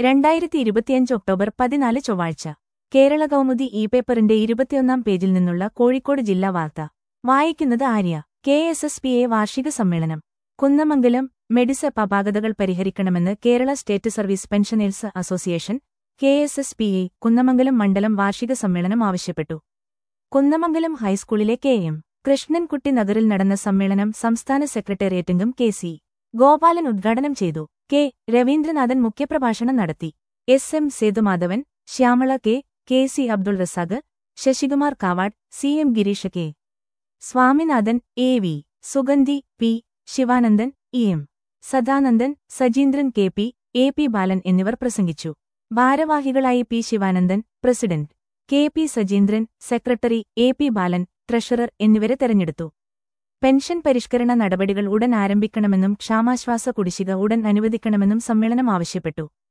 2025 October 14 ചൊവ്വാഴ്ച കേരള കൗമുദി പേപ്പറിന്റെ 21-ാം പേജിൽ നിന്നുള്ള കോഴിക്കോട് ജില്ലാ വാർത്ത വായിക്കുന്നത് ആര്യ. KSSPA വാർഷിക സമ്മേളനം കുന്നമംഗലം. മെഡിസെപ് അപാകതകൾ പരിഹരിക്കണമെന്ന് Kerala state service pensioners association KSSPA Kunnamangalam മണ്ഡലം വാർഷിക സമ്മേളനം ആവശ്യപ്പെട്ടു. കുന്നമംഗലം ഹൈസ്കൂളിലെ KM കൃഷ്ണൻകുട്ടി നഗറിൽ നടന്ന സമ്മേളനം സംസ്ഥാന സെക്രട്ടേറിയറ്റംഗം KC ഗോപാലൻ ഉദ്ഘാടനം ചെയ്തു. കെ. രവീന്ദ്രനാഥൻ മുഖ്യപ്രഭാഷണം നടത്തി. SM Sethumadhavan, Shyamala KC Abdul Razak, Sasikumar Kavad, CM Gireesh K. Swaminathan, AV Sugandhi, P. Sivanandan, EM Sadanandan, Sajeendran KP, AP Balan എന്നിവർ പ്രസംഗിച്ചു. ഭാരവാഹികളായി P. Sivanandan, president, KP Sajeendran, secretary AP Balan, treasurer എന്നിവരെ തെരഞ്ഞെടുത്തു. പെൻഷൻ പരിഷ്കരണ നടപടികൾ ഉടൻ ആരംഭിക്കണമെന്നും ക്ഷാമാശ്വാസ കുടിശ്ശിക ഉടൻ അനുവദിക്കണമെന്നും സമ്മേളനം ആവശ്യപ്പെട്ടു.